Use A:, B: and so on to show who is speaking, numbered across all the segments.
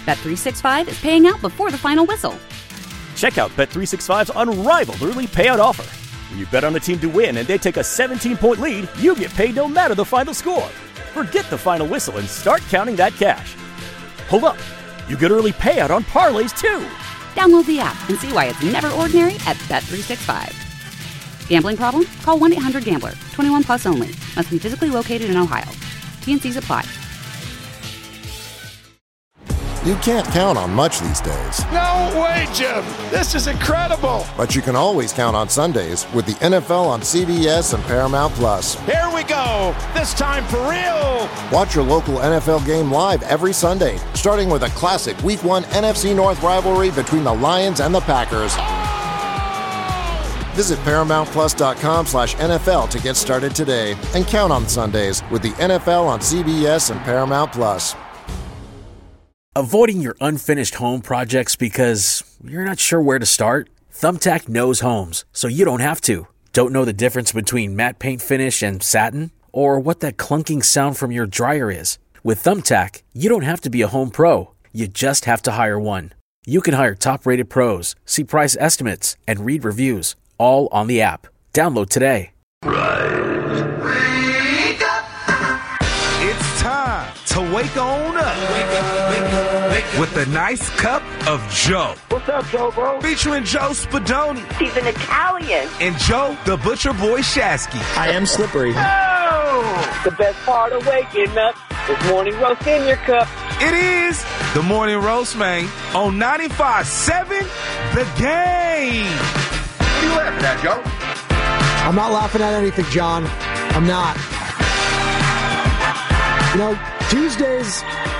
A: Bet365 is paying out before the final whistle.
B: Check out Bet365's unrivaled early payout offer. When you bet on a team to win and they take a 17-point lead, you get paid no matter the final score. Forget the final whistle and start counting that cash. Hold up. You get early payout on parlays, too.
A: Download the app and see why it's never ordinary at Bet365. Gambling problem? Call 1-800-GAMBLER. 21 plus only. Must be physically located in Ohio. T&Cs apply.
C: You can't count on much these days.
D: No way, Jim. This is incredible.
C: But you can always count on Sundays with the NFL on CBS and Paramount Plus.
D: Here we go. This time for real.
C: Watch your local NFL game live every Sunday, starting with a classic Week 1 NFC North rivalry between the Lions and the Packers. Visit ParamountPlus.com/NFL to get started today and count on Sundays with the NFL on CBS and Paramount Plus.
E: Avoiding your unfinished home projects because you're not sure where to start? Thumbtack knows homes, so you don't have to. Don't know the difference between matte paint finish and satin? Or what that clunking sound from your dryer is? With Thumbtack, you don't have to be a home pro. You just have to hire one. You can hire top-rated pros, see price estimates, and read reviews, all on the app. Download today.
F: It's time to wake on up. With a nice cup of Joe.
G: What's up, Joe, bro?
F: Featuring Joe Spadoni.
G: He's an Italian.
F: And Joe, the Butcher Boy Shasky.
H: I am slippery.
G: Oh! The best part of waking up is morning roast in your cup.
F: It is the Morning Roast, man, on 95.7 The Game.
I: What are you laughing at, Joe?
H: I'm not laughing at anything, John. I'm not. You know, Tuesdays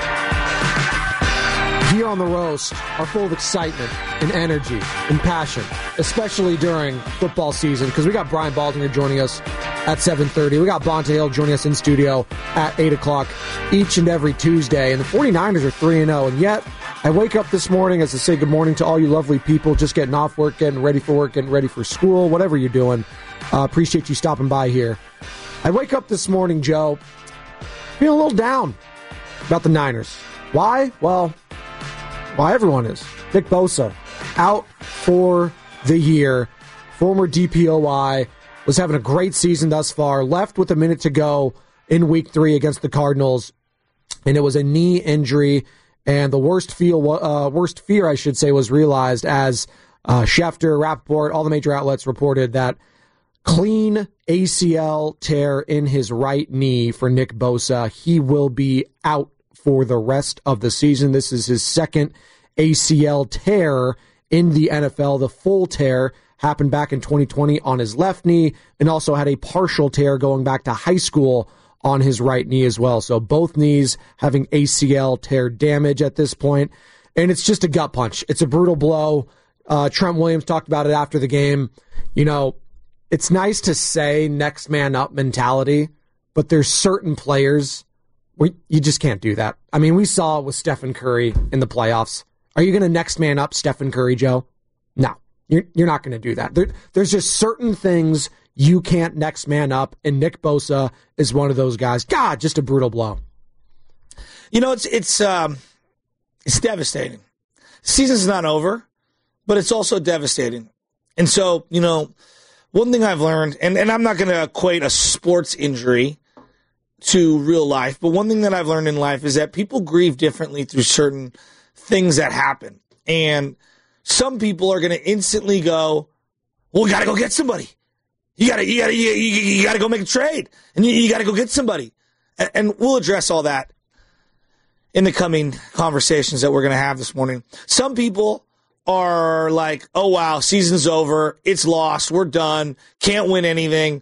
H: here on the Roast are full of excitement and energy and passion, especially during football season, because we got Brian Baldinger joining us at 7:30. We got Bonta Hill joining us in studio at 8 o'clock each and every Tuesday. And the 49ers are 3-0. And yet, I wake up this morning as to say good morning to all you lovely people just getting off work, getting ready for work, getting ready for school, whatever you're doing. Appreciate you stopping by here. I wake up this morning, Joe, feeling a little down about the Niners. Why? Well, why everyone is. Nick Bosa, out for the year. Former DPOI, was having a great season thus far. Left with a minute to go in Week 3 against the Cardinals, and it was a knee injury. And the worst fear, I should say, was realized as Schefter, Rappaport, all the major outlets reported that clean ACL tear in his right knee for Nick Bosa. He will be out for the rest of the season. This is his second ACL tear in the NFL. The full tear happened back in 2020 on his left knee, and also had a partial tear going back to high school on his right knee as well. So both knees having ACL tear damage at this point, and it's just a gut punch. It's a brutal blow. Trent Williams talked about it after the game. You know, it's nice to say next man up mentality, but there's certain players where you just can't do that. I mean, we saw it with Stephen Curry in the playoffs. Are you going to next man up Stephen Curry, Joe? No, you're not going to do that. There's just certain things you can't next man up, and Nick Bosa is one of those guys. God, just a brutal blow.
J: You know, it's devastating. Season's not over, but it's also devastating. And so, you know, one thing I've learned, and I'm not going to equate a sports injury to real life, but one thing that I've learned in life is that people grieve differently through certain things that happen. And some people are going to instantly go, well, we got to go get somebody. You got to go make a trade, and you got to go get somebody. And we'll address all that in the coming conversations that we're going to have this morning. Some people are like, oh, wow, season's over. It's lost. We're done. Can't win anything.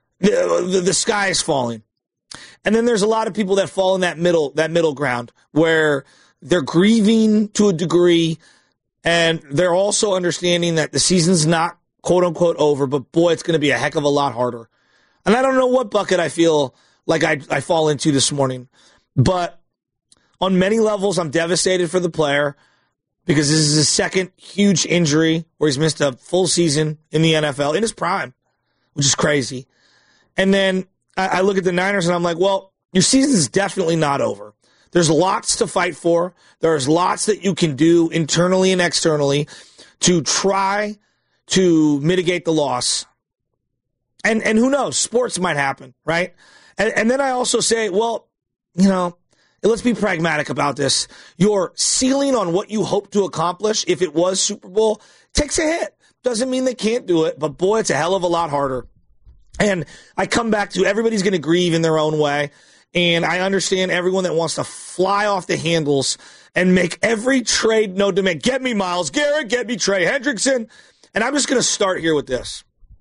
J: The sky is falling. And then there's a lot of people that fall in that middle ground where they're grieving to a degree, and they're also understanding that the season's not quote unquote over, but boy, it's going to be a heck of a lot harder. And I don't know what bucket I feel like I fall into this morning, but on many levels, I'm devastated for the player because this is his second huge injury where he's missed a full season in the NFL in his prime, which is crazy. And then I look at the Niners and I'm like, well, your season's definitely not over. There's lots to fight for. There's lots that you can do internally and externally to try to mitigate the loss. And who knows? Sports might happen, right? And then I also say, well, let's be pragmatic about this. Your ceiling on what you hope to accomplish, if it was Super Bowl, takes a hit. Doesn't mean they can't do it, but boy, it's a hell of a lot harder. And I come back to everybody's going to grieve in their own way. And I understand everyone that wants to fly off the handles and make every trade no demand. Get me Myles Garrett, get me Trey Hendrickson. And I'm just going to start here with this.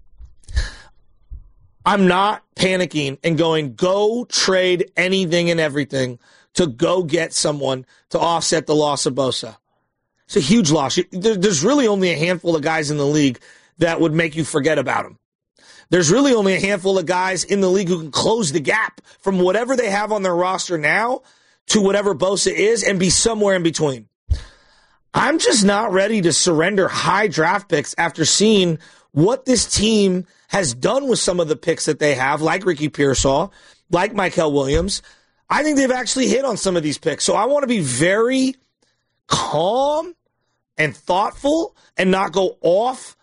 J: I'm not panicking and going, go trade anything and everything to go get someone to offset the loss of Bosa. It's a huge loss. There's really only a handful of guys in the league that would make you forget about him. There's really only a handful of guys in the league who can close the gap from whatever they have on their roster now to whatever Bosa is and be somewhere in between. I'm just not ready to surrender high draft picks after seeing what this team has done with some of the picks that they have, like Ricky Pearsall, like Mykel Williams. I think they've actually hit on some of these picks. So I want to be very calm and thoughtful and not go off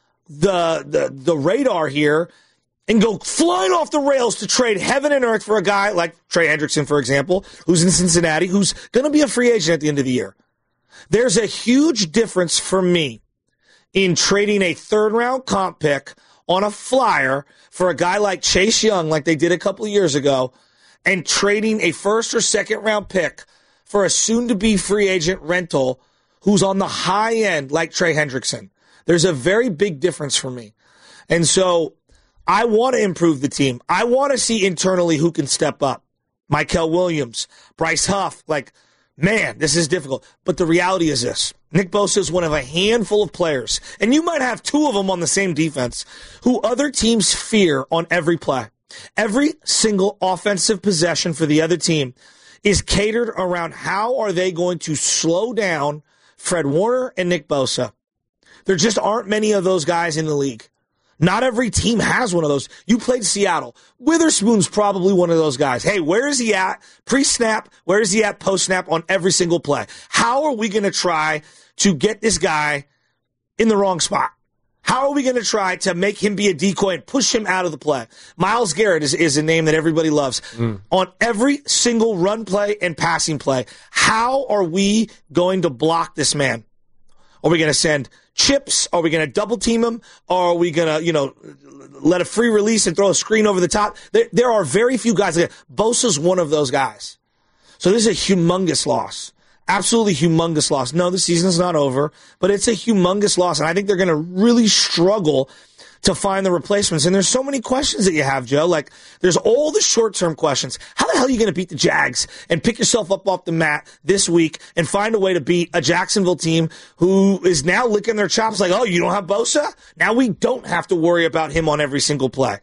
J: the radar here and go flying off the rails to trade heaven and earth for a guy like Trey Hendrickson, for example, who's in Cincinnati, who's going to be a free agent at the end of the year. There's a huge difference for me in trading a third-round comp pick on a flyer for a guy like Chase Young, like they did a couple of years ago, and trading a first or second-round pick for a soon-to-be free agent rental who's on the high end like Trey Hendrickson. There's a very big difference for me. And so I want to improve the team. I want to see internally who can step up. Mykel Williams, Bryce Huff, man, this is difficult. But the reality is this. Nick Bosa is one of a handful of players, and you might have two of them on the same defense, who other teams fear on every play. Every single offensive possession for the other team is catered around how are they going to slow down Fred Warner and Nick Bosa. There just aren't many of those guys in the league. Not every team has one of those. You played Seattle. Witherspoon's probably one of those guys. Hey, where is he at pre-snap? Where is he at post-snap on every single play? How are we going to try to get this guy in the wrong spot? How are we going to try to make him be a decoy and push him out of the play? Myles Garrett is a name that everybody loves. On every single run play and passing play, how are we going to block this man? Are we going to send chips? Are we going to double team him? Or are we going to, let a free release and throw a screen over the top? There are very few guys. Bosa's one of those guys. So this is a humongous loss. Absolutely humongous loss. No, the season's not over, but it's a humongous loss. And I think they're going to really struggle to find the replacements. And there's so many questions that you have, Joe. There's all the short-term questions. How the hell are you going to beat the Jags and pick yourself up off the mat this week and find a way to beat a Jacksonville team who is now licking their chops like, oh, you don't have Bosa? Now we don't have to worry about him on every single play.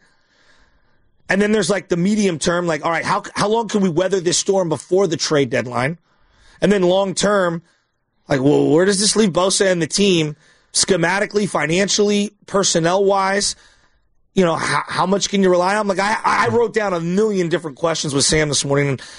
J: And then there's the medium term, all right, how long can we weather this storm before the trade deadline? And then long term, well, where does this leave Bosa and the team schematically, financially, personnel-wise? How much can you rely on? I wrote down a million different questions with Sam this morning, and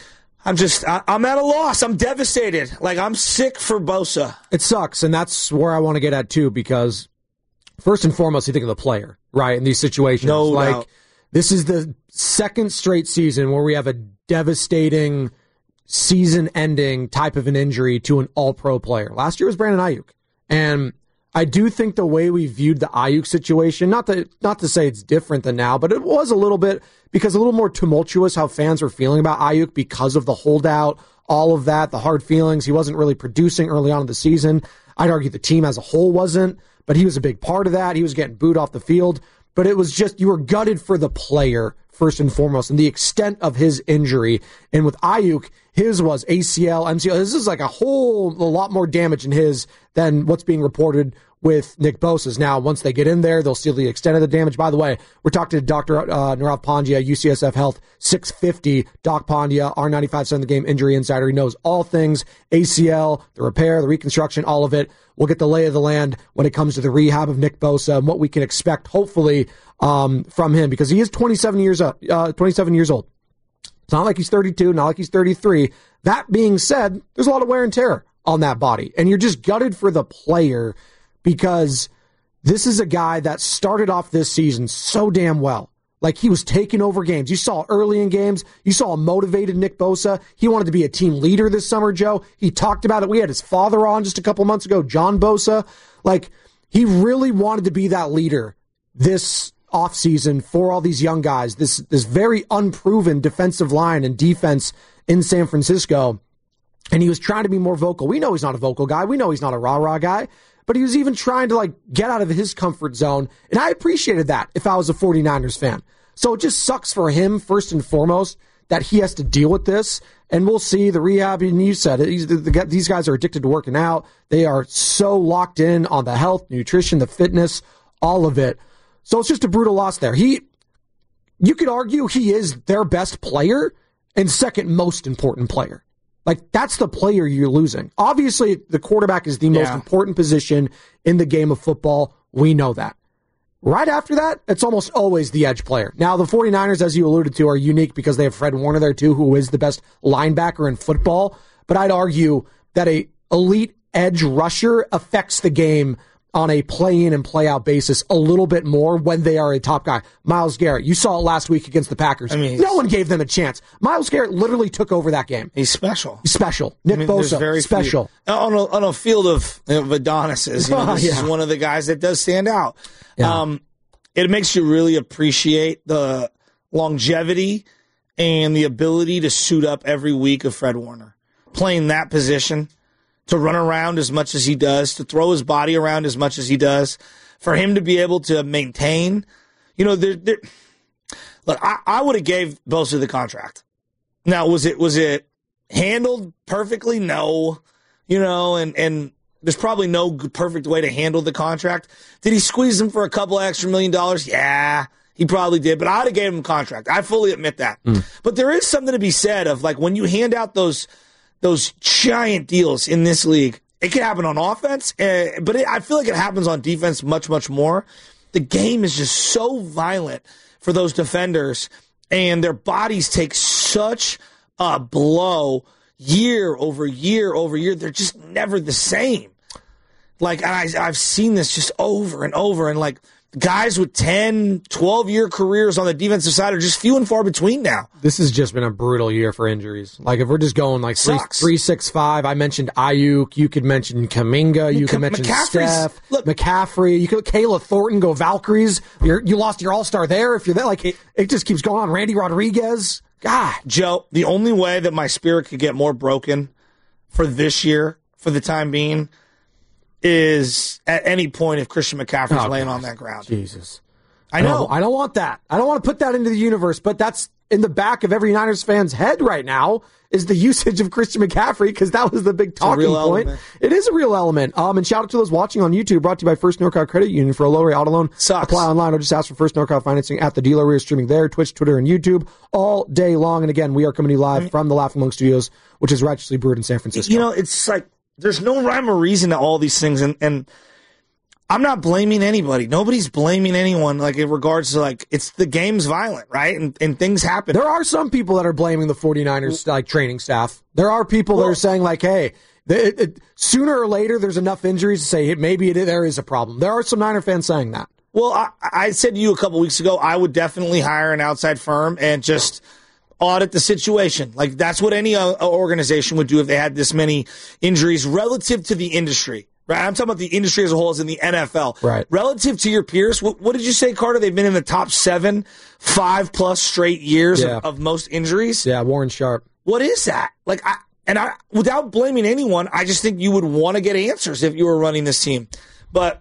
J: I'm at a loss. I'm devastated. I'm sick for Bosa.
H: It sucks, and that's where I want to get at, too, because first and foremost, you think of the player, right, in these situations.
J: No doubt.
H: This is the second straight season where we have a devastating season-ending type of an injury to an all-pro player. Last year was Brandon Ayuk. And I do think the way we viewed the Ayuk situation, not to say it's different than now, but it was a little bit, because a little more tumultuous how fans were feeling about Ayuk because of the holdout, all of that, the hard feelings. He wasn't really producing early on in the season. I'd argue the team as a whole wasn't, but he was a big part of that. He was getting booed off the field. But it was just, you were gutted for the player, first and foremost, and the extent of his injury. And with Ayuk, his was ACL, MCL. This is a lot more damage in his than what's being reported with Nick Bosa's. Now, once they get in there, they'll see the extent of the damage. By the way, we're talking to Dr. Nirav Pandya, UCSF Health 650. Doc Pandya, our 95% The Game injury insider. He knows all things ACL, the repair, the reconstruction, all of it. We'll get the lay of the land when it comes to the rehab of Nick Bosa and what we can expect, hopefully, from him, because he is 27 years old. It's not like he's 32, not like he's 33. That being said, there's a lot of wear and tear on that body. And you're just gutted for the player because this is a guy that started off this season so damn well. Like, he was taking over games. You saw early in games. You saw a motivated Nick Bosa. He wanted to be a team leader this summer, Joe. He talked about it. We had his father on just a couple months ago, John Bosa. Like, he really wanted to be that leader this offseason for all these young guys, this very unproven defensive line and defense in San Francisco. And he was trying to be more vocal. We know he's not a vocal guy. We know he's not a rah-rah guy. But he was even trying to, like, get out of his comfort zone. And I appreciated that if I was a 49ers fan. So it just sucks for him, first and foremost, that he has to deal with this. And we'll see the rehab. And you said it. These guys are addicted to working out. They are so locked in on the health, nutrition, the fitness, all of it. So it's just a brutal loss there. You could argue he is their best player and second most important player. Like, that's the player you're losing. Obviously, the quarterback is the most important position in the game of football. We know that. Right after that, it's almost always the edge player. Now, the 49ers, as you alluded to, are unique because they have Fred Warner there, too, who is the best linebacker in football. But I'd argue that a elite edge rusher affects the game on a play-in and play-out basis a little bit more when they are a top guy. Myles Garrett, you saw it last week against the Packers. No one gave them a chance. Myles Garrett literally took over that game.
J: He's special.
H: He's special. Nick Bosa, special.
J: On a field of Adonises, this is one of the guys that does stand out. Yeah. It makes you really appreciate the longevity and the ability to suit up every week of Fred Warner. Playing that position, to run around as much as he does, to throw his body around as much as he does, for him to be able to maintain. Look, I would have gave Bosa the contract. Now, was it handled perfectly? No. And there's probably no perfect way to handle the contract. Did he squeeze him for a couple extra $1 million? Yeah, he probably did, but I'd have gave him a contract. I fully admit that. But there is something to be said of, like, when you hand out those giant deals in this league, it can happen on offense, but I feel like it happens on defense much, much more. The game is just so violent for those defenders, and their bodies take such a blow year over year over year. They're just never the same. Like, and I've seen this just over and over, and, like, guys with 10, 12-year careers on the defensive side are just few and far between now.
H: This has just been a brutal year for injuries. Like, if we're just going, like, 3-6-5, I mentioned Ayuk. You could mention Kuminga. You could mention Steph. McCaffrey. You could Kayla Thornton, go Valkyries. You lost your all-star there. If you're there, like, it just keeps going on. Randy Rodriguez. God.
J: Joe, the only way that my spirit could get more broken for this year, for the time being, is at any point if Christian McCaffrey's laying on that ground.
H: Jesus.
J: I know.
H: I don't want that. I don't want to put that into the universe, but that's in the back of every Niners fan's head right now is the usage of Christian McCaffrey, because that was the big talking point. Element. It is a real element. And shout out to those watching on YouTube, brought to you by First NorCal Credit Union. For a low rate auto loan, apply online or just ask for First NorCal financing at the dealer. We are streaming there, Twitch, Twitter, and YouTube all day long. And again, we are coming to you live from the Laughing Monk Studios, which is Righteously Brewed in San Francisco.
J: It's like, there's no rhyme or reason to all these things, and I'm not blaming anybody. Nobody's blaming anyone, like, in regards to, like, it's the game's violent, right? And things happen.
H: There are some people that are blaming the 49ers, like, training staff. There are people that are saying, like, hey, sooner or later there's enough injuries to say, hey, maybe there is a problem. There are some Niner fans saying that.
J: Well, I said to you a couple weeks ago, I would definitely hire an outside firm and just audit the situation. Like, that's what any organization would do if they had this many injuries relative to the industry, right? I'm talking about the industry as a whole, as in the NFL.
H: Right.
J: Relative to your peers, what did you say, Carter? They've been in the top 7, 5+ straight years of most injuries?
H: Yeah, Warren Sharp.
J: What is that? Like, without blaming anyone, I just think you would want to get answers if you were running this team. But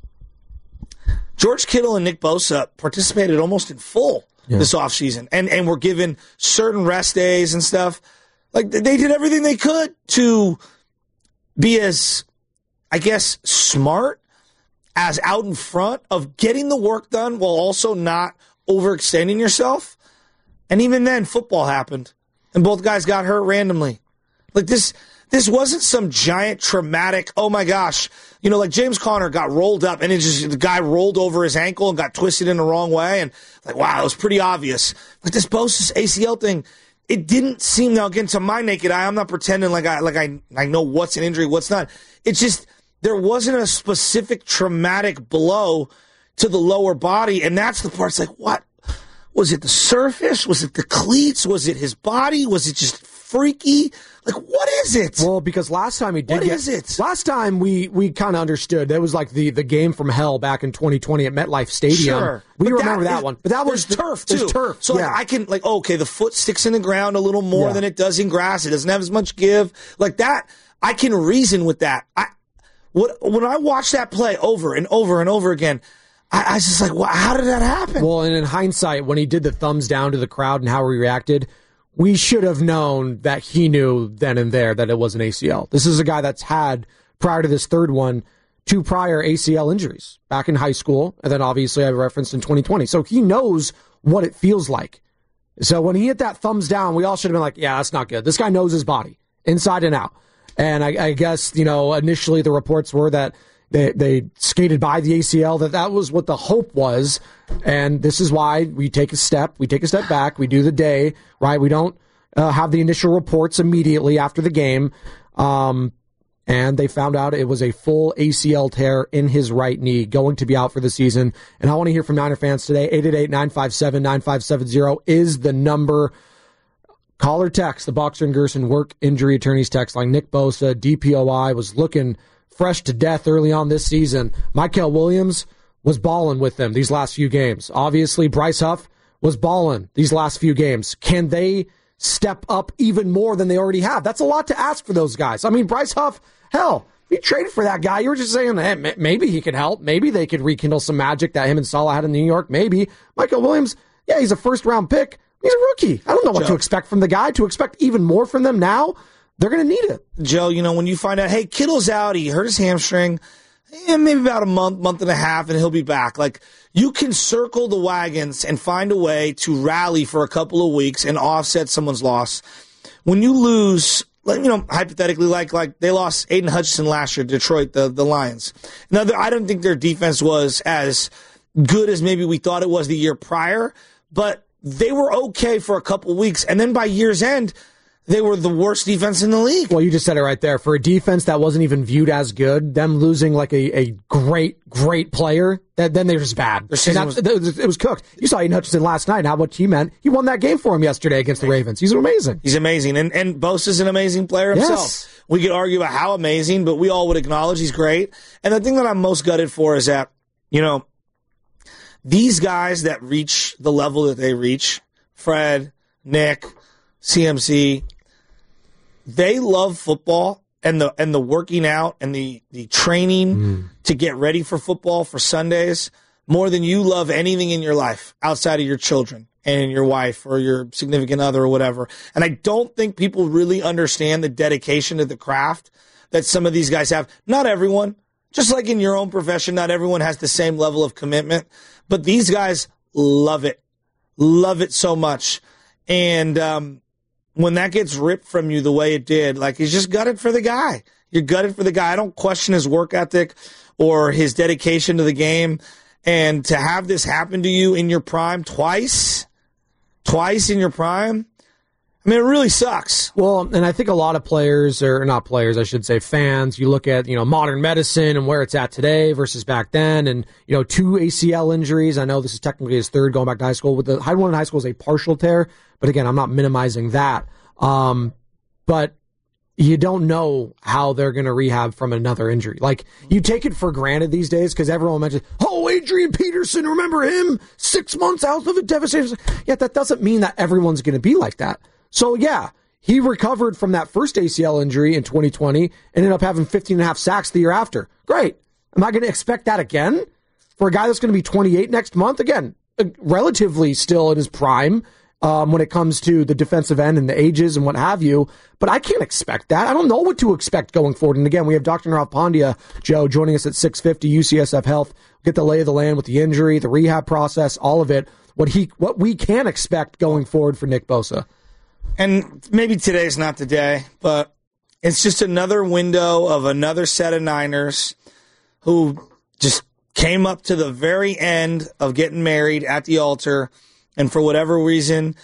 J: George Kittle and Nick Bosa participated almost in full this offseason, and were given certain rest days and stuff. Like, they did everything they could to be as, I guess, smart, as out in front of getting the work done while also not overextending yourself. And even then, football happened, and both guys got hurt randomly. Like, this wasn't some giant traumatic, oh my gosh, like James Conner got rolled up and the guy rolled over his ankle and got twisted in the wrong way. And like, wow, it was pretty obvious. Like, this Bosa's ACL thing, it didn't seem, now again, to my naked eye, I'm not pretending like I know what's an injury, what's not. It's just there wasn't a specific traumatic blow to the lower body, and that's the part. It's like, what? Was it the surface? Was it the cleats? Was it his body? Was it just freaky? Like, what is it?
H: Well, because last time he did
J: Last
H: time we kind of understood. That was like the game from hell back in 2020 at MetLife Stadium.
J: Sure.
H: We remember that one. But that was
J: turf, too.
H: There's turf.
J: So
H: yeah.
J: I can, okay, the foot sticks in the ground a little more than it does in grass. It doesn't have as much give. Like that, I can reason with that. When I watch that play over and over and over again, I was just like, well, how did that happen?
H: Well, and in hindsight, when he did the thumbs down to the crowd and how he reacted, we should have known that he knew then and there that it was an ACL. This is a guy that's had, prior to this third one, 2 prior ACL injuries back in high school, and then obviously I referenced in 2020. So he knows what it feels like. So when he hit that thumbs down, we all should have been like, yeah, that's not good. This guy knows his body, inside and out. And I guess, initially the reports were that they skated by the ACL, that was what the hope was. And this is why we take a step back, we do the day, right? We don't have the initial reports immediately after the game. And they found out it was a full ACL tear in his right knee, going to be out for the season. And I want to hear from Niner fans today. 888-957-9570 is the number. Call or text the Boxer and Gerson work injury attorneys text line. Nick Bosa, DPOI, was looking fresh to death early on this season. Mykel Williams was balling with them these last few games. Obviously, Bryce Huff was balling these last few games. Can they step up even more than they already have? That's a lot to ask for those guys. I mean, Bryce Huff, hell, you traded for that guy. You were just saying, hey, maybe he could help. Maybe they could rekindle some magic that him and Salah had in New York. Maybe. Mykel Williams, yeah, he's a first-round pick. He's a rookie. I don't know what to expect from the guy. To expect even more from them now, they're going to need it.
J: Joe, when you find out, hey, Kittle's out, he hurt his hamstring, maybe about a month and a half, and he'll be back. Like, you can circle the wagons and find a way to rally for a couple of weeks and offset someone's loss. When you lose, hypothetically, like they lost Aiden Hutchinson last year, Detroit, the Lions. Now, I don't think their defense was as good as maybe we thought it was the year prior, but they were okay for a couple of weeks, and then by year's end, they were the worst defense in the league.
H: Well, you just said it right there. For a defense that wasn't even viewed as good, them losing like a great player, then they're just bad. It was cooked. You saw Aiden Hutchinson last night and how much he meant. He won that game for him yesterday against the Ravens. He's amazing.
J: He's amazing. And Bosa's an amazing player himself.
H: Yes.
J: We could argue about how amazing, but we all would acknowledge he's great. And the thing that I'm most gutted for is that, these guys that reach the level that they reach, Fred, Nick, CMC, they love football and the working out and the training to get ready for football for Sundays more than you love anything in your life outside of your children and your wife or your significant other or whatever. And I don't think people really understand the dedication to the craft that some of these guys have. Not everyone. Just like in your own profession, not everyone has the same level of commitment. But these guys love it so much. And when that gets ripped from you the way it did, he's just gutted for the guy. You're gutted for the guy. I don't question his work ethic or his dedication to the game. And to have this happen to you in your prime twice in your prime, I mean, it really sucks.
H: Well, and I think a lot of players, or not players, I should say fans, you look at, modern medicine and where it's at today versus back then, and, 2 ACL injuries. I know this is technically his third going back to high school. With the high one in high school is a partial tear, but again, I'm not minimizing that. But you don't know how they're going to rehab from another injury. Like, you take it for granted these days because everyone mentions, Adrian Peterson, remember him? 6 months out of a devastation. Yet that doesn't mean that everyone's going to be like that. So, yeah, he recovered from that first ACL injury in 2020 and ended up having 15.5 sacks the year after. Great. Am I going to expect that again for a guy that's going to be 28 next month? Again, relatively still in his prime when it comes to the defensive end and the ages and what have you. But I can't expect that. I don't know what to expect going forward. And again, we have Dr. Nirav Pandya, Joe, joining us at 6:50, UCSF Health. Get the lay of the land with the injury, the rehab process, all of it. What we can expect going forward for Nick Bosa.
J: And maybe today's not the day, but it's just another window of another set of Niners who just came up to the very end of getting married at the altar, and for whatever reason,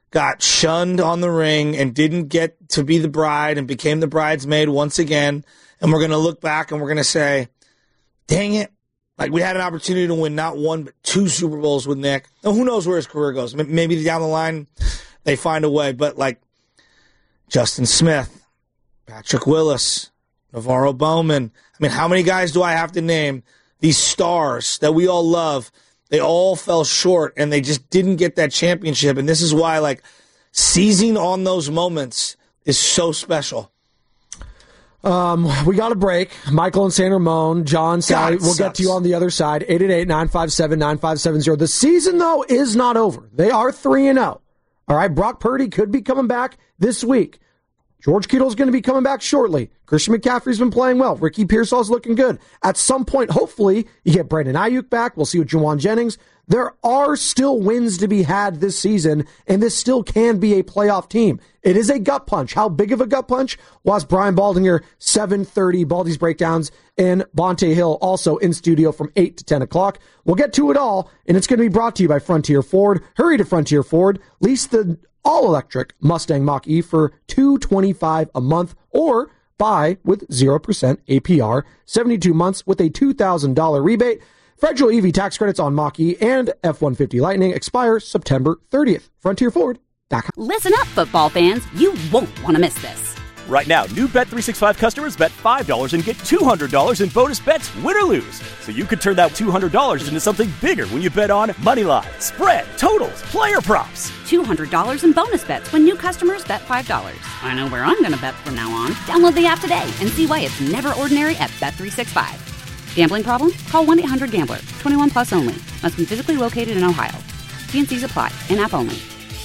J: got shunned on the ring and didn't get to be the bride and became the bridesmaid once again. And we're going to look back and we're going to say, dang it. Like, we had an opportunity to win not one, but 2 Super Bowls with Nick. And who knows where his career goes. Maybe down the line they find a way. But, like, Justin Smith, Patrick Willis, Navarro Bowman. I mean, how many guys do I have to name? These stars that we all love, they all fell short, and they just didn't get that championship. And this is why, like, seizing on those moments is so special.
H: We got a break. Michael and San Ramon, John, Sally, we'll get to you on the other side. 888-957-9570. The season, though, is not over. They are 3-0. All right, Brock Purdy could be coming back this week. George Kittle's going to be coming back shortly. Christian McCaffrey's been playing well. Ricky Pearsall's looking good. At some point, hopefully, you get Brandon Ayuk back. We'll see with Juwan Jennings. There are still wins to be had this season, and this still can be a playoff team. It is a gut punch. How big of a gut punch? Was Brian Baldinger, 7:30, Baldy's Breakdowns, and Bonte Hill also in studio from 8 to 10 o'clock. We'll get to it all, and it's going to be brought to you by Frontier Ford. Hurry to Frontier Ford. Lease the all-electric Mustang Mach-E for $225 a month, or buy with 0% APR, 72 months with a $2,000 rebate. Federal EV tax credits on Mach-E and F-150 Lightning expire September 30th. FrontierFord.com.
A: Listen up, football fans. You won't want to miss this.
B: Right now, new Bet365 customers bet $5 and get $200 in bonus bets, win or lose. So you could turn that $200 into something bigger when you bet on moneyline, spread, totals, player props.
A: $200 in bonus bets when new customers bet $5. I know where I'm going to bet from now on. Download the app today and see why it's never ordinary at Bet365. Gambling problem? Call 1-800-GAMBLER. 21 plus only. Must be physically located in Ohio. T&Cs apply. In-app only.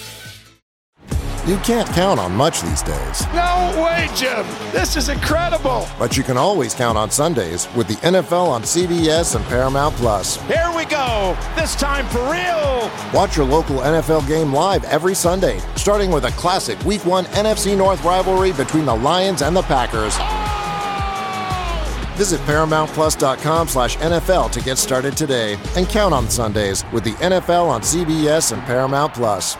C: You can't count on much these days.
D: No way, Jim. This is incredible.
C: But you can always count on Sundays with the NFL on CBS and Paramount Plus.
D: Here we go. This time for real.
C: Watch your local NFL game live every Sunday, starting with a classic Week 1 NFC North rivalry between the Lions and the Packers. Visit ParamountPlus.com/NFL to get started today and count on Sundays with the NFL on CBS and Paramount Plus.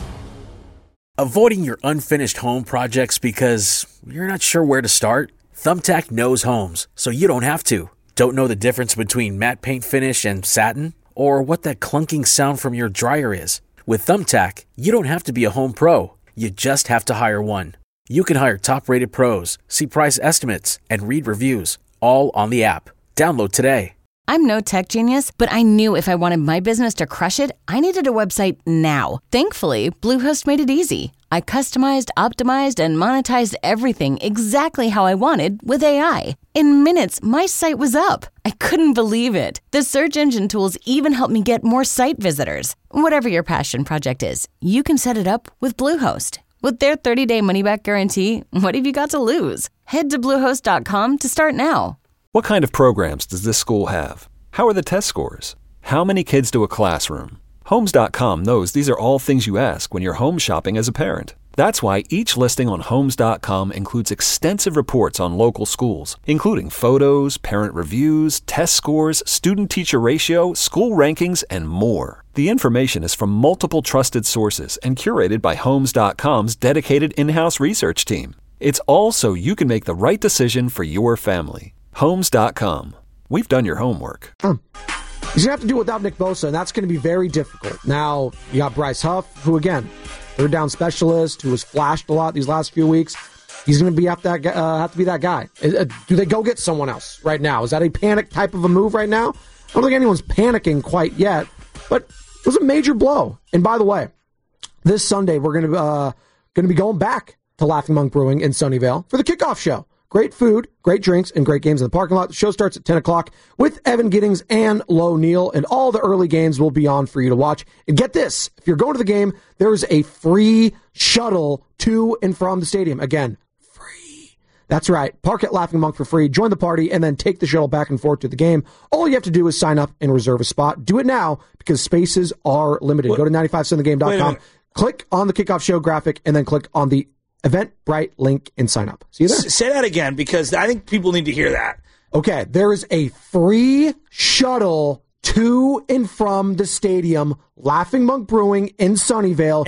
E: Avoiding your unfinished home projects because you're not sure where to start? Thumbtack knows homes, so you don't have to. Don't know the difference between matte paint finish and satin? Or what that clunking sound from your dryer is? With Thumbtack, you don't have to be a home pro. You just have to hire one. You can hire top-rated pros, see price estimates, and read reviews, all on the app. Download today.
K: I'm no tech genius, but I knew if I wanted my business to crush it, I needed a website now. Thankfully, Bluehost made it easy. I customized, optimized, and monetized everything exactly how I wanted with AI. In minutes, my site was up. I couldn't believe it. The search engine tools even helped me get more site visitors. Whatever your passion project is, you can set it up with Bluehost. With their 30-day money-back guarantee, what have you got to lose? Head to Bluehost.com to start now.
L: What kind of programs does this school have? How are the test scores? How many kids do a classroom? Homes.com knows these are all things you ask when you're home shopping as a parent. That's why each listing on Homes.com includes extensive reports on local schools, including photos, parent reviews, test scores, student-teacher ratio, school rankings, and more. The information is from multiple trusted sources and curated by Homes.com's dedicated in-house research team. It's all so you can make the right decision for your family. Homes.com. We've done your homework.
H: He's going to have to do it without Nick Bosa, and that's going to be very difficult. Now, you got Bryce Huff, who, again, third down specialist, who has flashed a lot these last few weeks. He's going to be have to be that guy. Do they go get someone else right now? Is that a panic type of a move right now? I don't think anyone's panicking quite yet, but it was a major blow. And by the way, this Sunday, we're going to be going back to Laughing Monk Brewing in Sunnyvale for the kickoff show. Great food, great drinks, and great games in the parking lot. The show starts at 10 o'clock with Evan Giddings and Lo Neal, and all the early games will be on for you to watch. And get this, if you're going to the game, there's a free shuttle to and from the stadium. Again, free. That's right. Park at Laughing Monk for free. Join the party, and then take the shuttle back and forth to the game. All you have to do is sign up and reserve a spot. Do it now because spaces are limited. Go to 95centthegame.com, click on the kickoff show graphic, and then click on the Eventbrite link and sign up. See you there.
J: Say that again, because I think people need to hear that.
H: Okay, there is a free shuttle to and from the stadium, Laughing Monk Brewing in Sunnyvale. And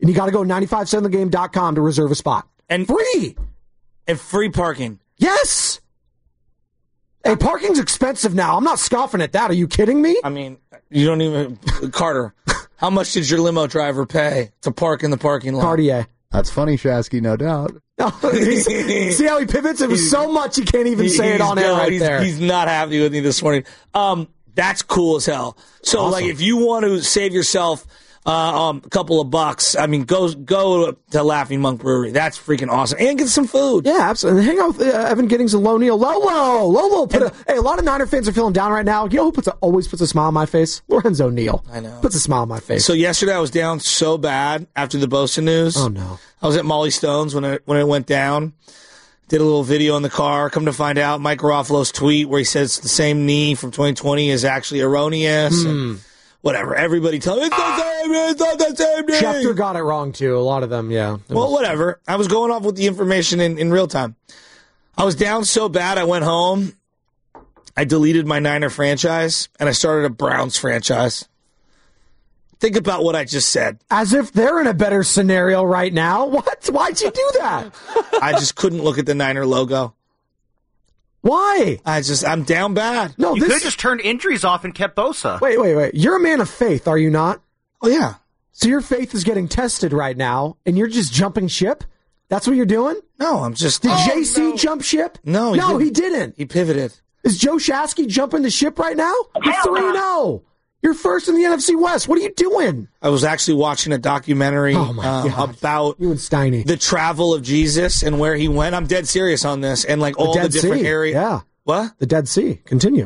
H: And you got to go 957thegame.com to reserve a spot.
J: And
H: free.
J: And free parking.
H: Yes. Hey, parking's expensive now. I'm not scoffing at that. Are you kidding me?
J: I mean, you don't even... Carter, how much did your limo driver pay to park in the parking lot?
H: Cartier.
M: That's funny, Shasky, no doubt.
H: See how he pivots? It was so much he can't even say it on air right there.
J: He's not happy with me this morning. That's cool as hell. So, awesome. Like, if you want to save yourself a couple of bucks, I mean, go to Laughing Monk Brewery. That's freaking awesome. And get some food.
H: Yeah, absolutely. Hang out with Evan Giddings and Lolo. Hey, a lot of Niner fans are feeling down right now. You know who always puts a smile on my face? Lorenzo Neal.
J: I know.
H: Puts a smile on my face.
J: So yesterday I was down so bad after the Bosa news.
H: Oh, no.
J: I was at Molly Stone's when it went down. Did a little video in the car. Come to find out, Mike Garofalo's tweet where he says the same knee from 2020 is actually erroneous. And whatever. Everybody tell me, it's not the same knee.
H: Schefter got it wrong, too. A lot of them, yeah.
J: Well, whatever. I was going off with the information in real time. I was down so bad, I went home. I deleted my Niner franchise, and I started a Browns franchise. Think about what I just said.
H: As if they're in a better scenario right now. What? Why'd you do that?
J: I just couldn't look at the Niner logo.
H: Why?
J: I'm down bad.
N: No, you could have just turned injuries off and kept Bosa.
H: Wait. You're a man of faith, are you not?
J: Oh, yeah.
H: So your faith is getting tested right now, and you're just jumping ship? That's what you're doing?
J: No, I'm just...
H: Did JC jump ship?
J: No,
H: he didn't.
J: He pivoted.
H: Is Joe Shasky jumping the ship right now? You're 3-0. You're first in the NFC West. What are you doing?
J: I was actually watching a documentary about
H: you and Steiny.
J: The travel of Jesus and where he went. I'm dead serious on this. And like all the different areas.
H: Yeah.
J: What?
H: The Dead Sea. Continue.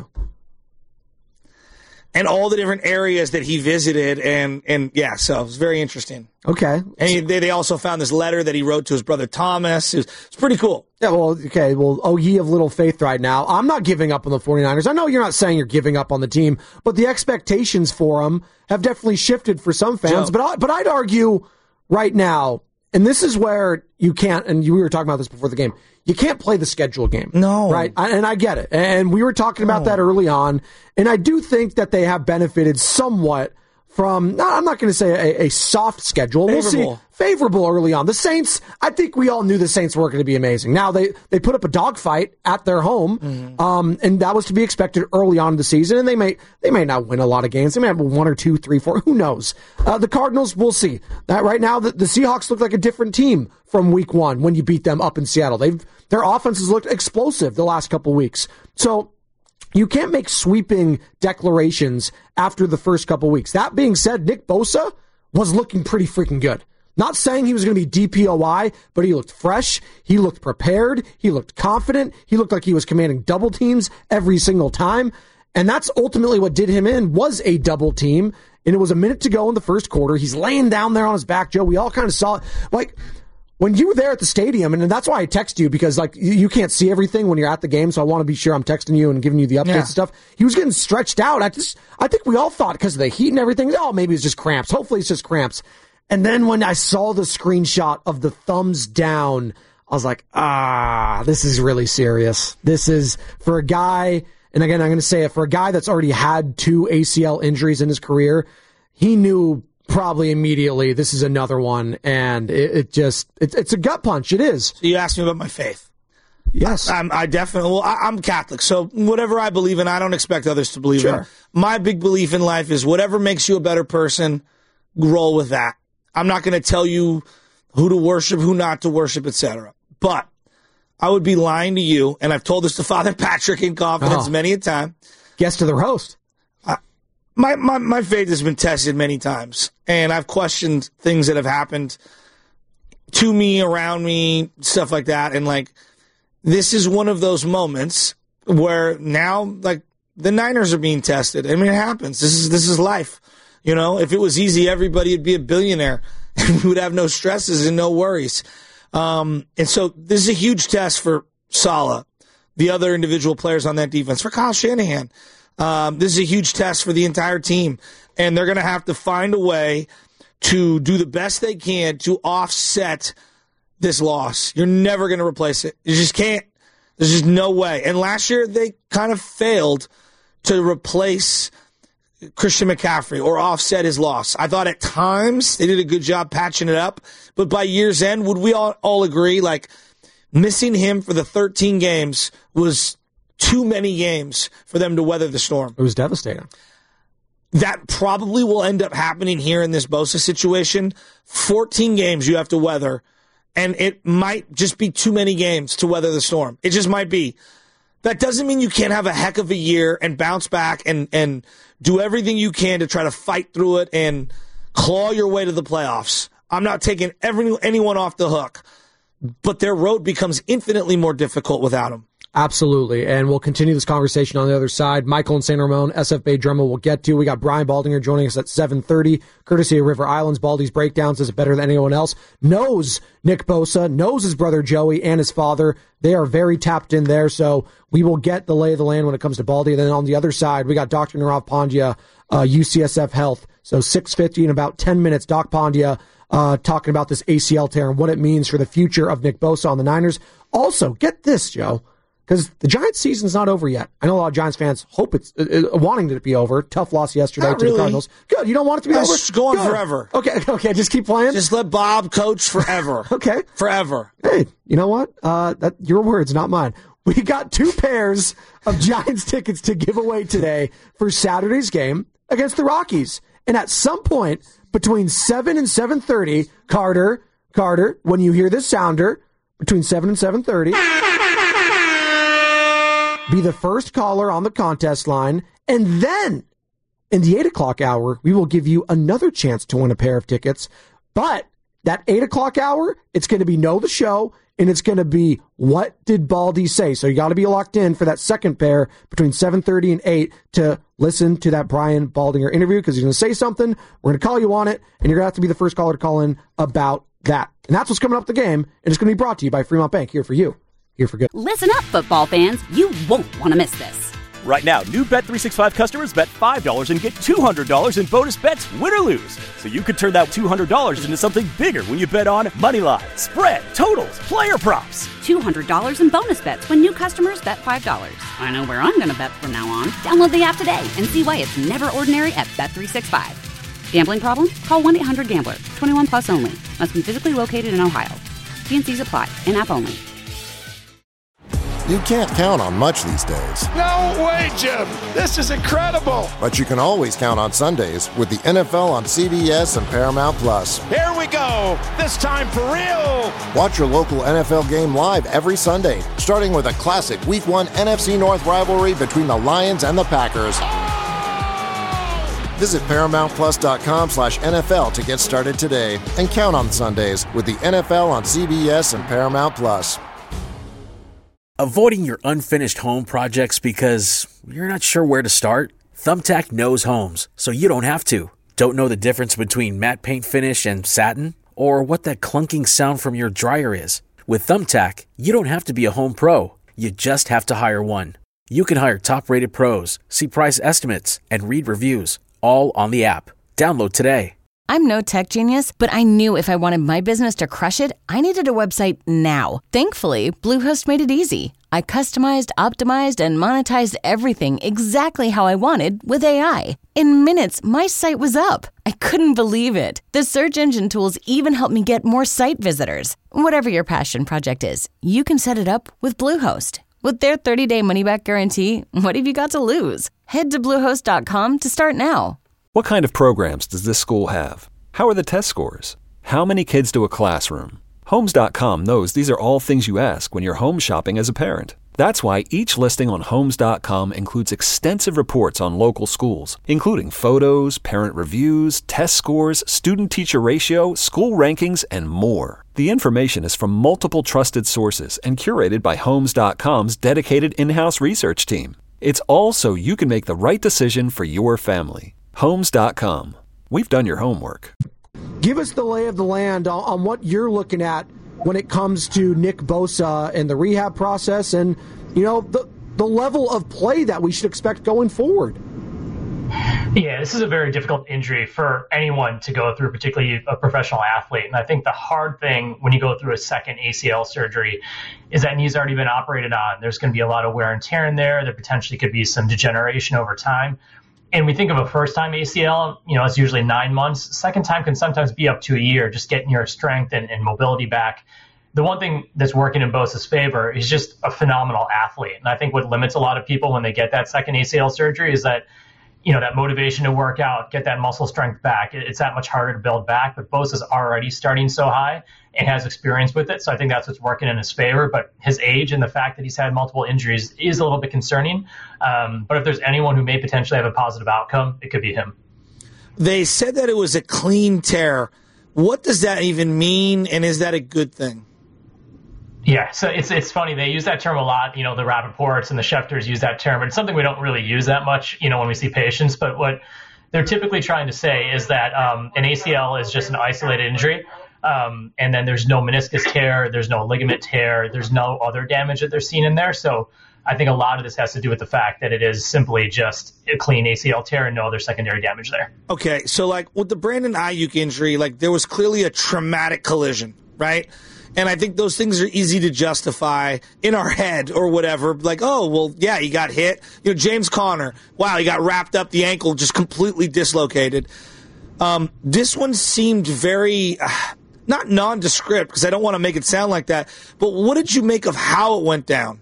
J: And all the different areas that he visited. And yeah, so it was very interesting.
H: Okay.
J: And they also found this letter that he wrote to his brother Thomas. It's pretty cool.
H: Yeah, oh, ye of little faith right now. I'm not giving up on the 49ers. I know you're not saying you're giving up on the team, but the expectations for them have definitely shifted for some fans.
J: Joe.
H: But I'd argue right now, and this is where you can't, and we were talking about this before the game, you can't play the schedule game.
J: No.
H: Right? And I get it. And we were talking about that early on, and I do think that they have benefited somewhat from, I'm not going to say a soft schedule.
J: Favorable.
H: We'll see. Favorable early on. The Saints, I think we all knew the Saints were going to be amazing. Now, they put up a dogfight at their home, and that was to be expected early on in the season, and they may not win a lot of games. They may have 1 or 2, 3, 4. Who knows? The Cardinals, we'll see. Right now, the Seahawks look like a different team from week 1 when you beat them up in Seattle. Their offenses looked explosive the last couple weeks. So, you can't make sweeping declarations after the first couple weeks. That being said, Nick Bosa was looking pretty freaking good. Not saying he was going to be DPOY, but he looked fresh. He looked prepared. He looked confident. He looked like he was commanding double teams every single time. And that's ultimately what did him in, was a double team. And it was a minute to go in the first quarter. He's laying down there on his back, Joe. We all kind of saw it. Like, when you were there at the stadium, and that's why I text you, because like you can't see everything when you're at the game, so I want to be sure I'm texting you and giving you the updates and stuff. He was getting stretched out. I think we all thought because of the heat and everything, maybe it's just cramps. Hopefully it's just cramps. And then when I saw the screenshot of the thumbs down, I was like, this is really serious. This is for a guy, and again, I'm going to say it, for a guy that's already had 2 ACL injuries in his career, he knew probably immediately this is another one, and it's a gut punch. It is.
J: So you asked me about my faith.
H: Yes.
J: I'm Catholic, so whatever I believe in, I don't expect others to believe in. My big belief in life is whatever makes you a better person, roll with that. I'm not going to tell you who to worship, who not to worship, etc. But I would be lying to you, and I've told this to Father Patrick in confidence many a time.
H: Guest of the roast.
J: My faith has been tested many times, and I've questioned things that have happened to me, around me, stuff like that. And like, this is one of those moments where now, like, the Niners are being tested. I mean, it happens. This is life. You know, if it was easy, everybody would be a billionaire and we would have no stresses and no worries. And so this is a huge test for Saleh, the other individual players on that defense, for Kyle Shanahan. This is a huge test for the entire team, and they're going to have to find a way to do the best they can to offset this loss. You're never going to replace it. You just can't. There's just no way. And last year, they kind of failed to replace Christian McCaffrey or offset his loss. I thought at times they did a good job patching it up, but by year's end, would we all agree, like, missing him for the 13 games was too many games for them to weather the storm?
H: It was devastating.
J: That probably will end up happening here in this Bosa situation. 14 games you have to weather, and it might just be too many games to weather the storm. It just might be. That doesn't mean you can't have a heck of a year and bounce back and do everything you can to try to fight through it and claw your way to the playoffs. I'm not taking anyone off the hook, but their road becomes infinitely more difficult without him.
H: Absolutely, and we'll continue this conversation on the other side. Michael and San Ramon, SF Bay Dremel we'll get to. We got Brian Baldinger joining us at 7:30, courtesy of River Islands. Baldy's Breakdowns is better than anyone else. Knows Nick Bosa, knows his brother Joey and his father. They are very tapped in there, so we will get the lay of the land when it comes to Baldy. And then on the other side, we got Dr. Nirav Pandya, UCSF Health. So 6:50 in about 10 minutes, Doc Pandya talking about this ACL tear and what it means for the future of Nick Bosa on the Niners. Also, get this, Joe, because the Giants' season's not over yet. I know a lot of Giants fans hope it's wanting it to be over. Tough loss yesterday to the Cardinals. Good. You don't want it to be over?
J: It's going forever.
H: Okay. Just keep playing.
J: Just let Bob coach forever.
H: Okay.
J: Forever.
H: Hey, you know what? That your words, not mine. We got 2 pairs of Giants tickets to give away today for Saturday's game against the Rockies. And at some point between 7 and 7:30, Carter, when you hear this sounder, between 7 and 7:30, be the first caller on the contest line, and then in the 8 o'clock hour, we will give you another chance to win a pair of tickets. But that 8 o'clock hour, it's going to be Know the Show, and it's going to be What Did Baldy Say? So you got to be locked in for that second pair between 7:30 and 8 to listen to that Brian Baldinger interview, because he's going to say something. We're going to call you on it, and you're going to have to be the first caller to call in about that. And that's what's coming up the game, and it's going to be brought to you by Fremont Bank, here for you. Here for good.
A: Listen up, football fans. You won't want to miss this.
B: Right now, new Bet365 customers bet $5 and get $200 in bonus bets, win or lose. So you could turn that $200 into something bigger when you bet on moneyline, spread, totals, player props.
A: $200 in bonus bets when new customers bet $5. I know where I'm going to bet from now on. Download the app today and see why it's never ordinary at Bet365. Gambling problem? Call 1-800-GAMBLER. 21 plus only. Must be physically located in Ohio. T&Cs apply. In-app only.
C: You can't count on much these days.
D: No way, Jim. This is incredible.
C: But you can always count on Sundays with the NFL on CBS and Paramount Plus.
D: Here we go. This time for real.
C: Watch your local NFL game live every Sunday, starting with a classic Week 1 NFC North rivalry between the Lions and the Packers. Visit ParamountPlus.com/NFL to get started today and count on Sundays with the NFL on CBS and Paramount Plus.
E: Avoiding your unfinished home projects because you're not sure where to start? Thumbtack knows homes, so you don't have to. Don't know the difference between matte paint finish and satin? Or what that clunking sound from your dryer is? With Thumbtack, you don't have to be a home pro. You just have to hire one. You can hire top-rated pros, see price estimates, and read reviews, all on the app. Download today.
K: I'm no tech genius, but I knew if I wanted my business to crush it, I needed a website now. Thankfully, Bluehost made it easy. I customized, optimized, and monetized everything exactly how I wanted with AI. In minutes, my site was up. I couldn't believe it. The search engine tools even helped me get more site visitors. Whatever your passion project is, you can set it up with Bluehost. With their 30-day money-back guarantee, what have you got to lose? Head to Bluehost.com to start now.
L: What kind of programs does this school have? How are the test scores? How many kids do a classroom? Homes.com knows these are all things you ask when you're home shopping as a parent. That's why each listing on Homes.com includes extensive reports on local schools, including photos, parent reviews, test scores, student-teacher ratio, school rankings, and more. The information is from multiple trusted sources and curated by Homes.com's dedicated in-house research team. It's all so you can make the right decision for your family. Homes.com. We've done your homework.
H: Give us the lay of the land on what you're looking at when it comes to Nick Bosa and the rehab process and, you know, the level of play that we should expect going forward.
O: Yeah, this is a very difficult injury for anyone to go through, particularly a professional athlete. And I think the hard thing when you go through a second ACL surgery is that knee's already been operated on. There's going to be a lot of wear and tear in there. There potentially could be some degeneration over time. And we think of a first-time ACL, it's usually 9 months. Second time can sometimes be up to a year, just getting your strength and mobility back. The one thing that's working in Bosa's favor is just a phenomenal athlete. And I think what limits a lot of people when they get that second ACL surgery is that, that motivation to work out, get that muscle strength back. It's that much harder to build back. But Bosa's already starting so high and has experience with it. So I think that's what's working in his favor. But his age and the fact that he's had multiple injuries is a little bit concerning. But if there's anyone who may potentially have a positive outcome, it could be him.
J: They said that it was a clean tear. What does that even mean? And is that a good thing?
O: Yeah, so it's funny. They use that term a lot. The Rappaports and the Schefters use that term, but it's something we don't really use that much, when we see patients. But what they're typically trying to say is that an ACL is just an isolated injury, and then there's no meniscus tear, there's no ligament tear, there's no other damage that they're seeing in there. So I think a lot of this has to do with the fact that it is simply just a clean ACL tear and no other secondary damage there.
J: Okay, so with the Brandon Ayuk injury, there was clearly a traumatic collision, right? And I think those things are easy to justify in our head or whatever. He got hit. James Conner, wow, he got wrapped up the ankle, just completely dislocated. This one seemed very, not nondescript, because I don't want to make it sound like that, but what did you make of how it went down?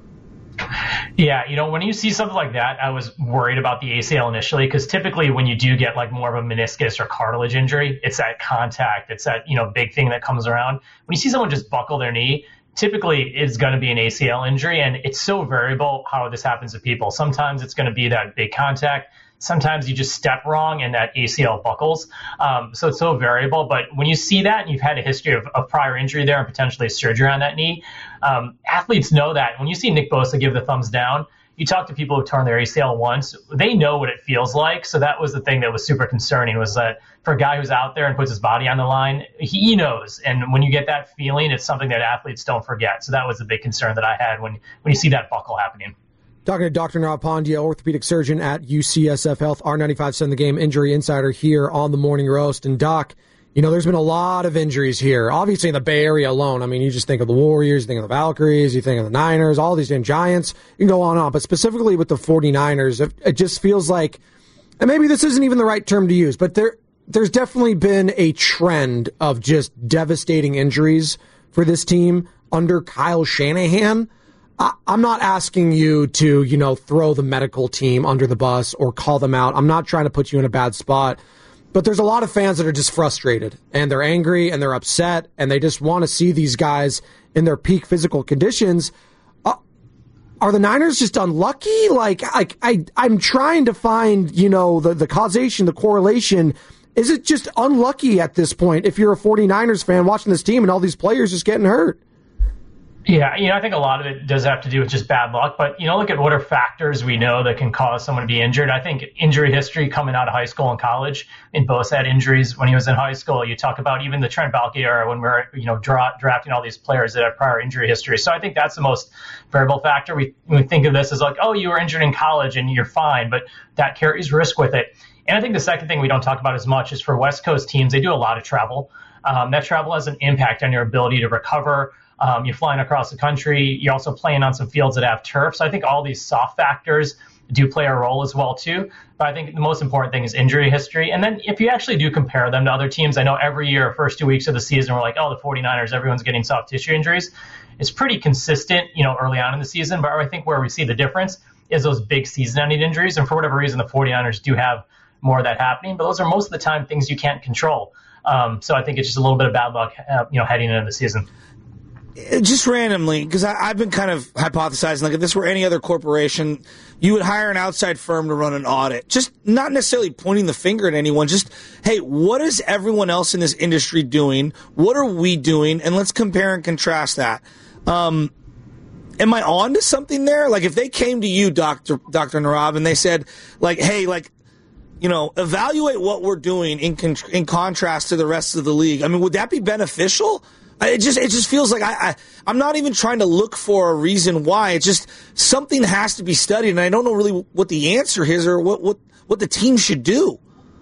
O: Yeah, when you see something like that, I was worried about the ACL initially, because typically when you do get more of a meniscus or cartilage injury, it's that contact, it's that, big thing that comes around. When you see someone just buckle their knee, typically it's going to be an ACL injury, and it's so variable how this happens to people. Sometimes it's going to be that big contact. Sometimes you just step wrong and that ACL buckles. So it's so variable. But when you see that and you've had a history of prior injury there and potentially surgery on that knee, athletes know that. When you see Nick Bosa give the thumbs down, you talk to people who've torn their ACL once, they know what it feels like. So that was the thing that was super concerning, was that for a guy who's out there and puts his body on the line, he knows. And when you get that feeling, it's something that athletes don't forget. So that was the big concern that I had when you see that buckle happening.
H: Talking to Dr. Nirav Pandya, orthopedic surgeon at UCSF Health, R95.7 The Game Injury Insider here on the Morning Roast. And Doc, there's been a lot of injuries here. Obviously in the Bay Area alone. I mean, you just think of the Warriors, you think of the Valkyries, you think of the Niners, all these Giants. You can go on and on. But specifically with the 49ers, it just feels like, and maybe this isn't even the right term to use, but there's definitely been a trend of just devastating injuries for this team under Kyle Shanahan. I'm not asking you to, throw the medical team under the bus or call them out. I'm not trying to put you in a bad spot. But there's a lot of fans that are just frustrated, and they're angry, and they're upset, and they just want to see these guys in their peak physical conditions. Are the Niners just unlucky? I'm trying to find, the causation, the correlation. Is it just unlucky at this point if you're a 49ers fan watching this team and all these players just getting hurt?
O: Yeah, I think a lot of it does have to do with just bad luck. But, look at what are factors we know that can cause someone to be injured. I think injury history coming out of high school and college, and Bosa had injuries when he was in high school. You talk about even the Trent Baalke era when we're, drafting all these players that have prior injury history. So I think that's the most variable factor. We think of this as you were injured in college and you're fine, but that carries risk with it. And I think the second thing we don't talk about as much is for West Coast teams, they do a lot of travel. That travel has an impact on your ability to recover. You're flying across the country. You're also playing on some fields that have turf. So I think all these soft factors do play a role as well, too. But I think the most important thing is injury history. And then if you actually do compare them to other teams, I know every year, first 2 weeks of the season, we're like, the 49ers, everyone's getting soft tissue injuries. It's pretty consistent, early on in the season. But I think where we see the difference is those big season-ending injuries. And for whatever reason, the 49ers do have more of that happening. But those are most of the time things you can't control. So I think it's just a little bit of bad luck, heading into the season.
J: Just randomly, because I've been kind of hypothesizing, if this were any other corporation, you would hire an outside firm to run an audit. Just not necessarily pointing the finger at anyone. Just, hey, what is everyone else in this industry doing? What are we doing? And let's compare and contrast that. Am I on to something there? If they came to you, Dr. Nirav, and they said, hey, evaluate what we're doing in contrast to the rest of the league. I mean, would that be beneficial? It just feels like I'm not even trying to look for a reason why. It's just something has to be studied, and I don't know really what the answer is or what the team should do.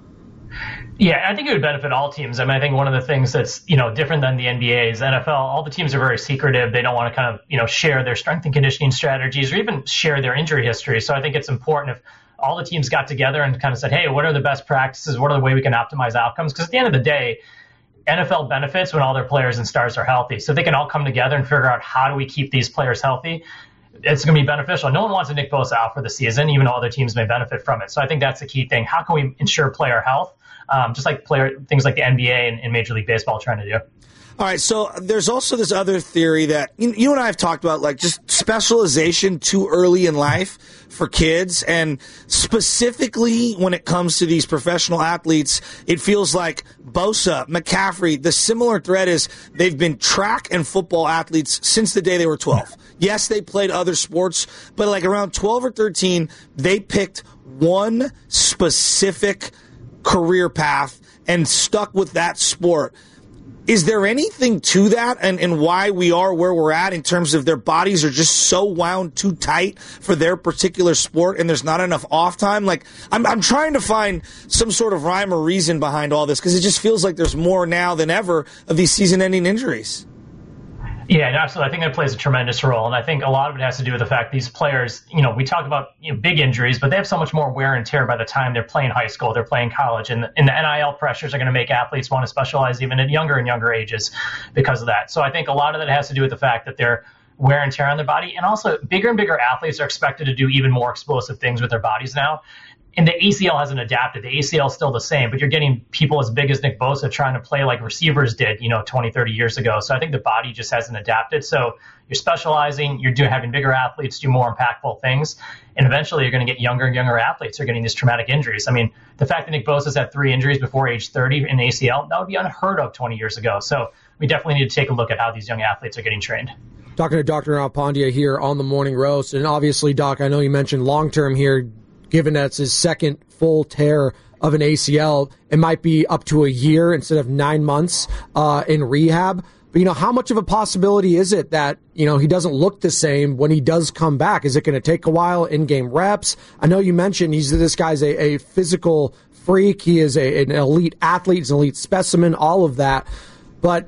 O: Yeah, I think it would benefit all teams. I mean, I think one of the things that's, different than the NBA is NFL, all the teams are very secretive. They don't want to kind of, share their strength and conditioning strategies or even share their injury history. So I think it's important if all the teams got together and kind of said, hey, what are the best practices? What are the way we can optimize outcomes? Because at the end of the day, NFL benefits when all their players and stars are healthy. So they can all come together and figure out how do we keep these players healthy. It's going to be beneficial. No one wants a Nick Bosa out for the season, even though other teams may benefit from it. So I think that's the key thing. How can we ensure player health? Just like things like the NBA and Major League Baseball are trying to do.
J: All right, so there's also this other theory that you and I have talked about, like just specialization too early in life for kids. And specifically when it comes to these professional athletes, it feels like Bosa, McCaffrey, the similar thread is they've been track and football athletes since the day they were 12. Yes, they played other sports, but like around 12 or 13, they picked one specific career path and stuck with that sport. Is there anything to that and why we are where we're at in terms of their bodies are just so wound too tight for their particular sport and there's not enough off time? Like, I'm trying to find some sort of rhyme or reason behind all this because it just feels like there's more now than ever of these season-ending injuries.
O: Yeah, absolutely. I think that plays a tremendous role. And I think a lot of it has to do with the fact these players, we talk about big injuries, but they have so much more wear and tear by the time they're playing high school, they're playing college. And the NIL pressures are going to make athletes want to specialize even at younger and younger ages because of that. So I think a lot of that has to do with the fact that they're wear and tear on their body. And also bigger and bigger athletes are expected to do even more explosive things with their bodies now. And the ACL hasn't adapted. The ACL is still the same, but you're getting people as big as Nick Bosa trying to play like receivers did, 20, 30 years ago. So I think the body just hasn't adapted. So you're specializing, having bigger athletes do more impactful things. And eventually you're going to get younger and younger athletes who are getting these traumatic injuries. I mean, the fact that Nick Bosa's had 3 injuries before age 30 in ACL, that would be unheard of 20 years ago. So we definitely need to take a look at how these young athletes are getting trained.
H: Talking to Dr. Anil Pandya here on the Morning Roast. And obviously, Doc, I know you mentioned long-term here, given that it's his second full tear of an ACL, it might be up to a year instead of 9 months in rehab. But, how much of a possibility is it that, he doesn't look the same when he does come back? Is it going to take a while, in-game reps? I know you mentioned this guy's a physical freak. He is an elite athlete. He's an elite specimen, all of that. But,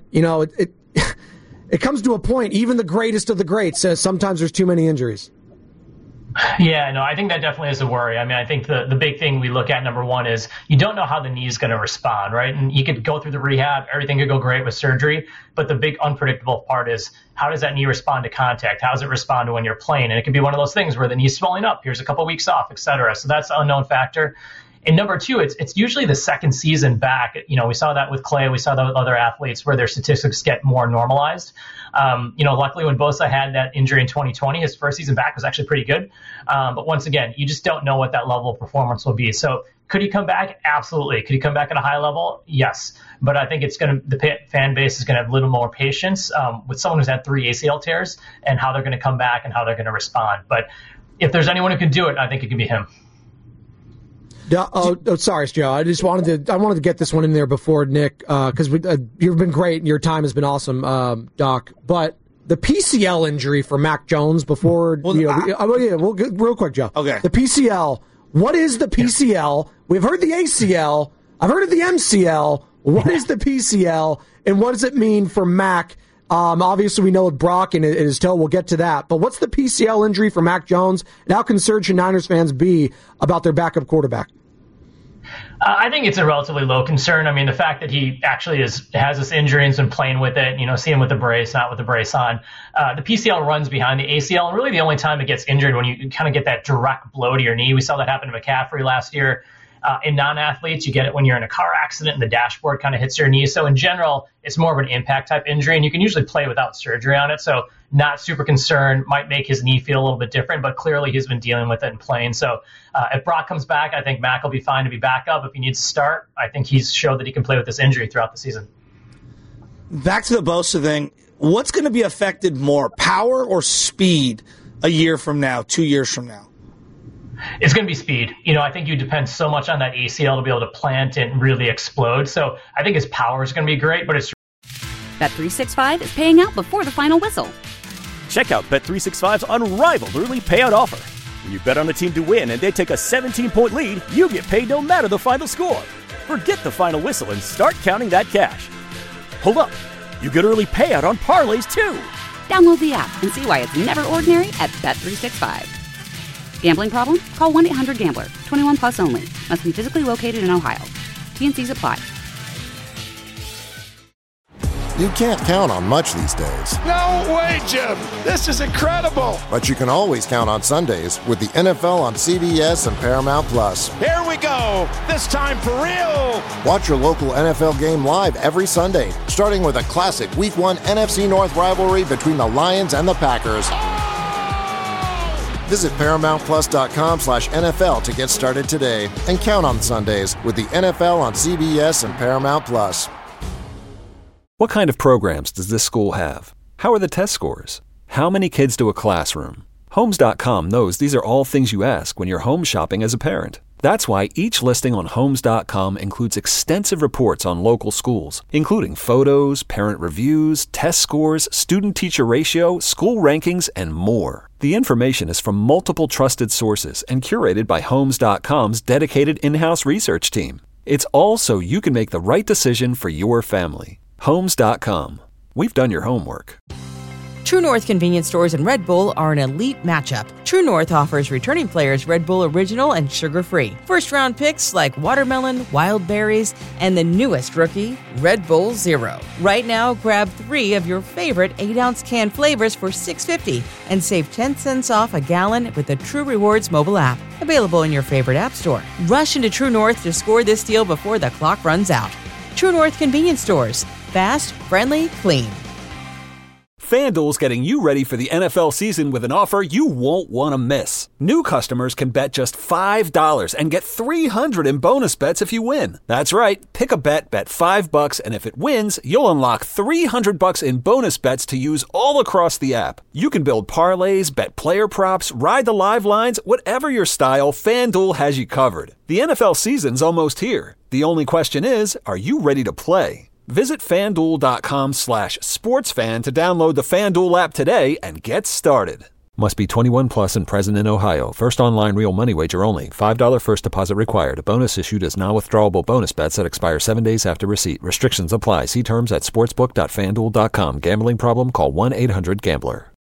H: it comes to a point, even the greatest of the greats says sometimes there's too many injuries.
O: Yeah, no, I think that definitely is a worry. I mean, I think the big thing we look at, number one, is you don't know how the knee is going to respond, right? And you could go through the rehab, everything could go great with surgery, but the big unpredictable part is how does that knee respond to contact? How does it respond to when you're playing? And it could be one of those things where the knee's swelling up, here's a couple weeks off, et cetera. So that's an unknown factor. And number two, it's usually the second season back. We saw that with Clay. We saw that with other athletes where their statistics get more normalized. Luckily when Bosa had that injury in 2020, his first season back was actually pretty good. But once again, you just don't know what that level of performance will be. So could he come back? Absolutely. Could he come back at a high level? Yes. But I think the fan base is going to have a little more patience with someone who's had 3 ACL tears and how they're going to come back and how they're going to respond. But if there's anyone who can do it, I think it could be him.
H: Sorry, Joe. I wanted to get this one in there before Nick, because you've been great and your time has been awesome, Doc. But the PCL injury for Mac Jones before, real quick, Joe.
J: Okay.
H: The PCL. What is the PCL? We've heard the ACL. I've heard of the MCL. What is the PCL, and what does it mean for Mac? Obviously, we know with Brock and his toe. We'll get to that. But what's the PCL injury for Mac Jones? And how concerned should Niners fans be about their backup quarterback?
O: I think it's a relatively low concern. I mean, the fact that he actually has this injury and's been playing with it, see him with the brace, not with the brace on. The PCL runs behind the ACL, and really the only time it gets injured when you kind of get that direct blow to your knee. We saw that happen to McCaffrey last year. In non-athletes, you get it when you're in a car accident and the dashboard kind of hits your knee. So in general, it's more of an impact type injury, and you can usually play without surgery on it. So not super concerned, might make his knee feel a little bit different, but clearly he's been dealing with it and playing. So if Brock comes back, I think Mac will be fine to be back up. If he needs to start, I think he's showed that he can play with this injury throughout the season.
J: Back to the Bosa thing, what's going to be affected more, power or speed a year from now, 2 years from now?
O: It's going to be speed. I think you depend so much on that ACL to be able to plant and really explode. So I think his power is going to be great, but it's
A: Bet365 is paying out before the final whistle.
B: Check out Bet365's unrivaled early payout offer. When you bet on a team to win and they take a 17-point lead, you get paid no matter the final score. Forget the final whistle and start counting that cash. Hold up. You get early payout on parlays, too.
A: Download the app and see why it's never ordinary at Bet365. Gambling problem? Call 1-800-GAMBLER. 21 plus only. Must be physically located in Ohio. T&Cs apply.
C: You can't count on much these days.
D: No way, Jim. This is incredible.
C: But you can always count on Sundays with the NFL on CBS and Paramount Plus.
D: Here we go. This time for real.
C: Watch your local NFL game live every Sunday, starting with a classic Week 1 NFC North rivalry between the Lions and the Packers. Visit ParamountPlus.com/NFL to get started today and count on Sundays with the NFL on CBS and Paramount Plus.
L: What kind of programs does this school have? How are the test scores? How many kids do a classroom? Homes.com knows these are all things you ask when you're home shopping as a parent. That's why each listing on Homes.com includes extensive reports on local schools, including photos, parent reviews, test scores, student-teacher ratio, school rankings, and more. The information is from multiple trusted sources and curated by Homes.com's dedicated in-house research team. It's all so you can make the right decision for your family. Homes.com. We've done your homework.
P: True North convenience stores and Red Bull are an elite matchup. True North offers returning players Red Bull Original and sugar-free. First-round picks like watermelon, wild berries, and the newest rookie, Red Bull Zero. Right now, grab 3 of your favorite 8-ounce can flavors for $6.50 and save 10 cents off a gallon with the True Rewards mobile app. Available in your favorite app store. Rush into True North to score this deal before the clock runs out. True North convenience stores. Fast, friendly, clean.
E: FanDuel's getting you ready for the NFL season with an offer you won't want to miss. New customers can bet just $5 and get $300 in bonus bets if you win. That's right. Pick a bet $5, and if it wins, you'll unlock $300 in bonus bets to use all across the app. You can build parlays, bet player props, ride the live lines, whatever your style, FanDuel has you covered. The NFL season's almost here. The only question is, are you ready to play? Visit FanDuel.com/sportsfan to download the FanDuel app today and get started.
L: Must be 21 plus and present in Ohio. First online real money wager only. $5 first deposit required. Bonus issued as non-withdrawable bonus bets that expire 7 days after receipt. Restrictions apply. See terms at sportsbook.fanduel.com. Gambling problem? Call 1-800-GAMBLER.